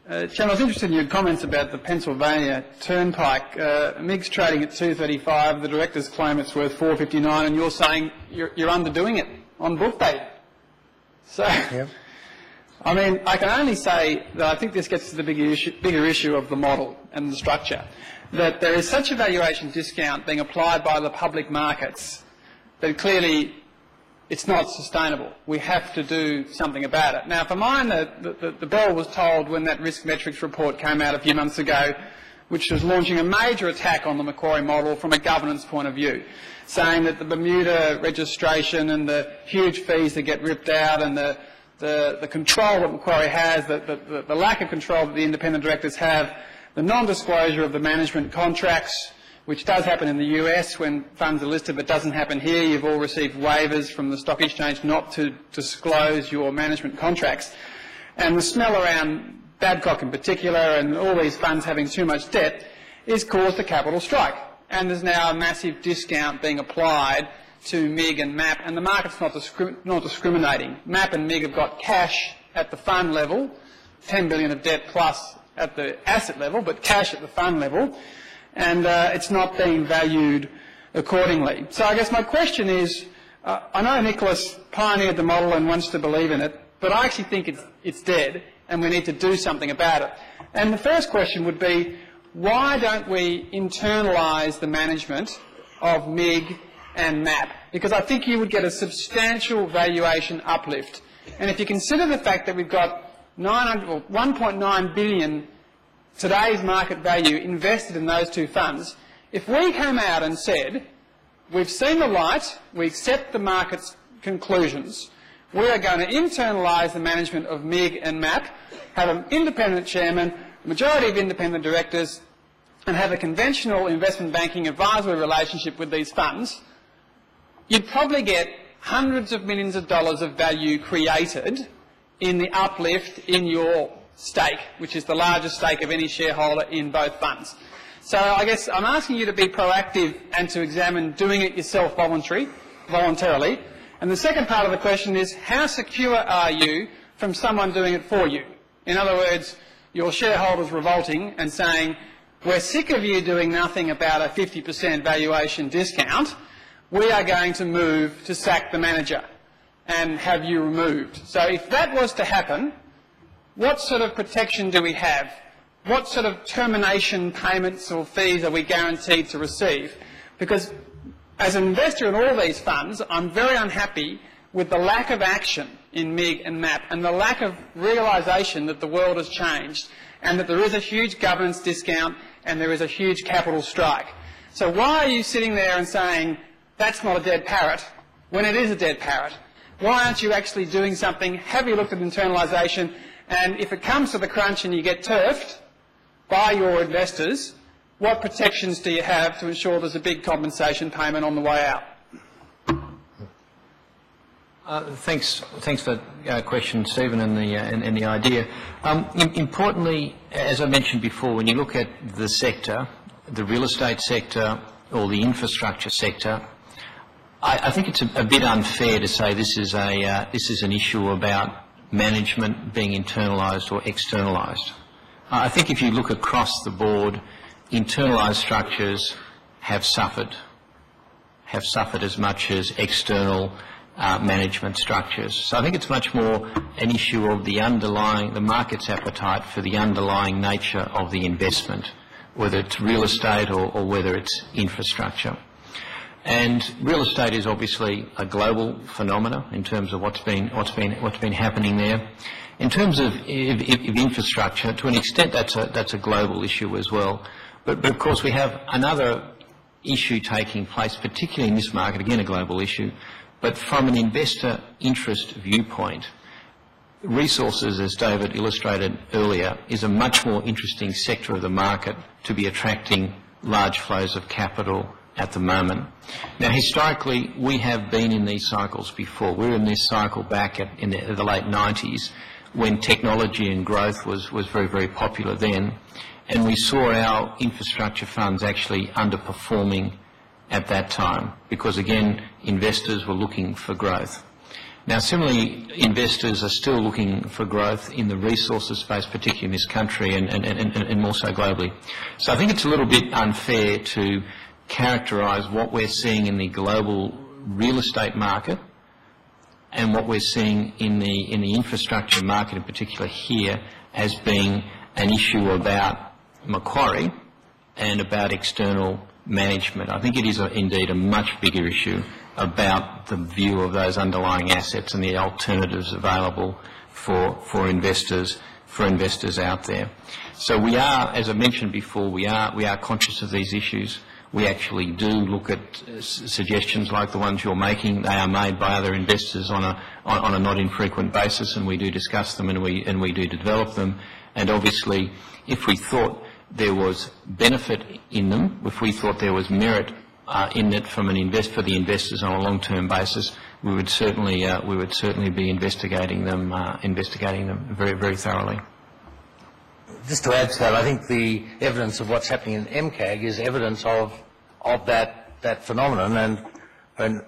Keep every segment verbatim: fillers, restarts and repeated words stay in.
Uh, Chairman, I was interested in your comments about the Pennsylvania Turnpike. Uh, M I G's trading at two thirty-five, the directors claim it's worth four fifty-nine, and you're saying you're, you're underdoing it on book value. So, yep. I mean, I can only say that I think this gets to the bigger issue, bigger issue of the model and the structure, that there is such a valuation discount being applied by the public markets that clearly it's not sustainable. We have to do something about it. Now, for mine, the, the, the bell was tolled when that risk metrics report came out a few months ago, which was launching a major attack on the Macquarie model from a governance point of view, saying that the Bermuda registration and the huge fees that get ripped out and the, the, the control that Macquarie has, the, the, the lack of control that the independent directors have, the non-disclosure of the management contracts, which does happen in the U S when funds are listed but doesn't happen here. You've all received waivers from the stock exchange not to disclose your management contracts. And the smell around Babcock in particular and all these funds having too much debt is caused a capital strike. And there's now a massive discount being applied to M I G and M A P, and the market's not, discrim not discriminating. M A P and M I G have got cash at the fund level, ten billion dollars of debt plus at the asset level, but cash at the fund level, and uh, it's not being valued accordingly. So I guess my question is, uh, I know Nicholas pioneered the model and wants to believe in it, but I actually think it's, it's dead and we need to do something about it. And the first question would be, why don't we internalise the management of M I G and M A P? Because I think you would get a substantial valuation uplift. And if you consider the fact that we've got nine hundred, well, one point nine billion dollars today's market value invested in those two funds, if we came out and said, we've seen the light, we accept the market's conclusions, we are going to internalise the management of M I G and M A P, have an independent chairman, a majority of independent directors, and have a conventional investment banking advisory relationship with these funds, you'd probably get hundreds of millions of dollars of value created in the uplift in your stake, which is the largest stake of any shareholder in both funds. So I guess I'm asking you to be proactive and to examine doing it yourself voluntary, voluntarily. And the second part of the question is, how secure are you from someone doing it for you? In other words, your shareholders revolting and saying, we're sick of you doing nothing about a fifty percent valuation discount, we are going to move to sack the manager and have you removed. So if that was to happen, what sort of protection do we have? What sort of termination payments or fees are we guaranteed to receive? Because as an investor in all these funds, I'm very unhappy with the lack of action in M I G and M A P and the lack of realisation that the world has changed and that there is a huge governance discount and there is a huge capital strike. So why are you sitting there and saying, that's not a dead parrot, when it is a dead parrot? Why aren't you actually doing something? Have you looked at internalisation? And if it comes to the crunch and you get turfed by your investors, what protections do you have to ensure there's a big compensation payment on the way out? Uh, thanks, thanks for the uh, question, Stephen, and the, uh, and, and the idea. Um, importantly, as I mentioned before, when you look at the sector, the real estate sector or the infrastructure sector, I, I think it's a, a bit unfair to say this is, a, uh, this is an issue about management being internalised or externalised. Uh, I think if you look across the board, internalised structures have suffered, have suffered as much as external uh, management structures. So I think it's much more an issue of the underlying, the market's appetite for the underlying nature of the investment, whether it's real estate or, or whether it's infrastructure. And real estate is obviously a global phenomena in terms of what's been, what's been, what's been happening there. In terms of, of, of infrastructure, to an extent that's a, that's a global issue as well. But, but of course we have another issue taking place, particularly in this market, again a global issue, but from an investor interest viewpoint, resources, as David illustrated earlier, is a much more interesting sector of the market to be attracting large flows of capital at the moment. Now, historically, we have been in these cycles before. We were in this cycle back at, in the, the late nineties when technology and growth was, was very, very popular then, and we saw our infrastructure funds actually underperforming at that time because, again, investors were looking for growth. Now, similarly, investors are still looking for growth in the resources space, particularly in this country and, and, and, and more so globally. So I think it's a little bit unfair to characterise what we're seeing in the global real estate market and what we're seeing in the, in the infrastructure market in particular here as being an issue about Macquarie and about external management. I think it is a, indeed a much bigger issue about the view of those underlying assets and the alternatives available for, for investors, for investors out there. So we are, as I mentioned before, we are, we are conscious of these issues. We actually do look at uh, suggestions like the ones you're making. They are made by other investors on a, on, on a not infrequent basis, and we do discuss them and we, and we do develop them. And obviously, if we thought there was benefit in them, if we thought there was merit uh, in it from an invest for the investors on a long-term basis, we would certainly uh, we would certainly be investigating them, uh, investigating them very very thoroughly. Just to add to that, I think the evidence of what's happening in M C A G is evidence of of that that phenomenon, and and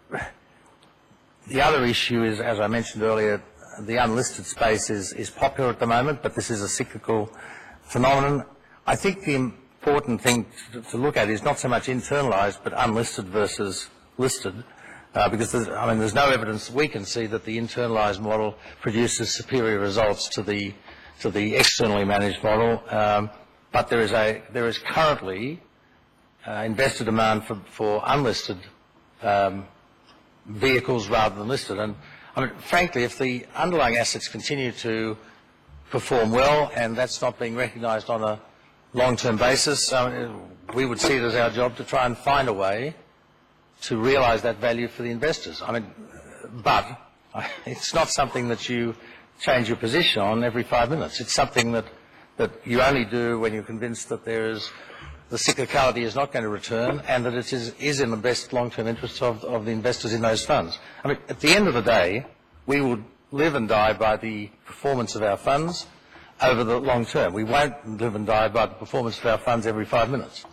the other issue is, as I mentioned earlier, the unlisted space is is popular at the moment, but this is a cyclical phenomenon. I think the important thing to, to look at is not so much internalised, but unlisted versus listed, uh, because there's, I mean, there's no evidence we can see that the internalised model produces superior results to the to the externally managed model. Um, but there is a there is currently uh, investor demand for for unlisted um, vehicles rather than listed, and I mean, frankly, if the underlying assets continue to perform well and that's not being recognised on a long-term basis, um, we would see it as our job to try and find a way to realise that value for the investors. I mean, but it's not something that you change your position on every five minutes. It's something that, that you only do when you're convinced that there is, the cyclicality is not going to return and that it is, is in the best long-term interests of, of the investors in those funds. I mean, at the end of the day, we will live and die by the performance of our funds over the long term. We won't live and die by the performance of our funds every five minutes.